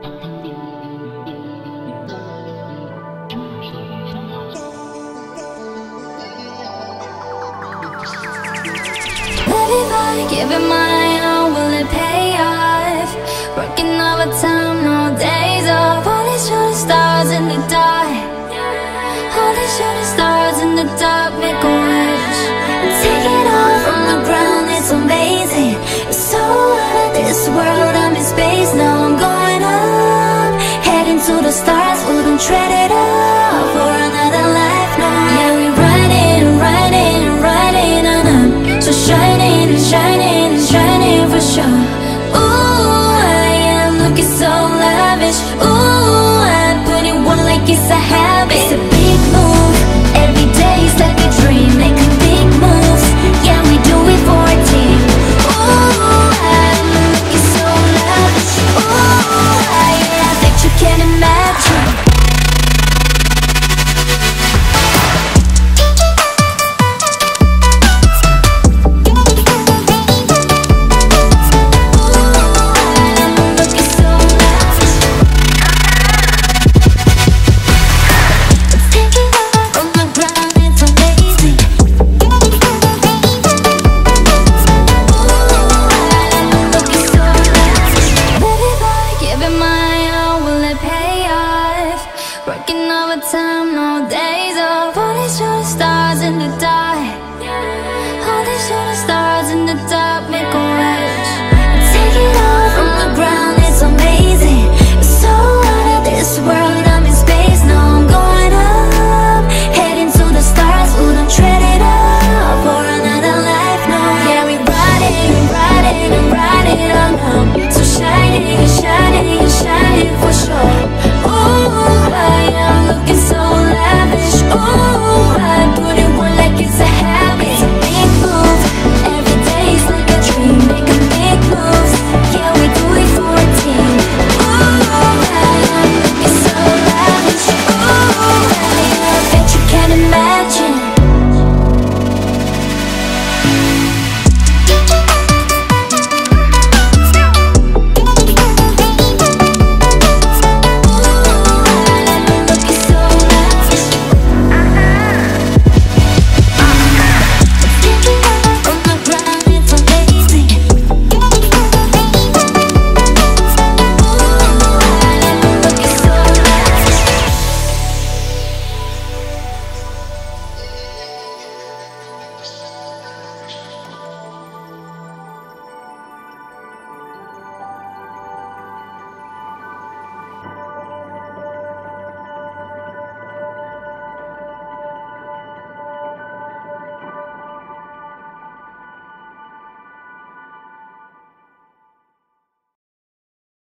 Giving my all, will it pay off? Working overtime, no days off. Only shooting stars in the dark. Only shooting stars in the dark. Make a wish and take it all from the ground. It's amazing. It's so out of this world. I'm in space now. I'm going up, heading to the stars. Wouldn't trade it all for another life. No, yeah, we riding, riding, riding on up. So shining, shining, shining for sure.